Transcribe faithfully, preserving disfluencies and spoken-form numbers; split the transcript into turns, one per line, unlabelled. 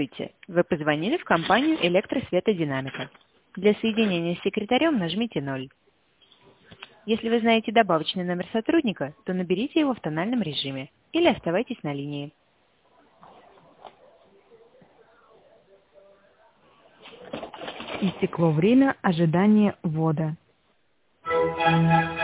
Здравствуйте. Вы позвонили в компанию «Электросветодинамика». Для соединения с секретарем нажмите ноль. Если вы знаете добавочный номер сотрудника, то наберите его в тональном режиме или оставайтесь на линии.
Истекло время ожидания ввода.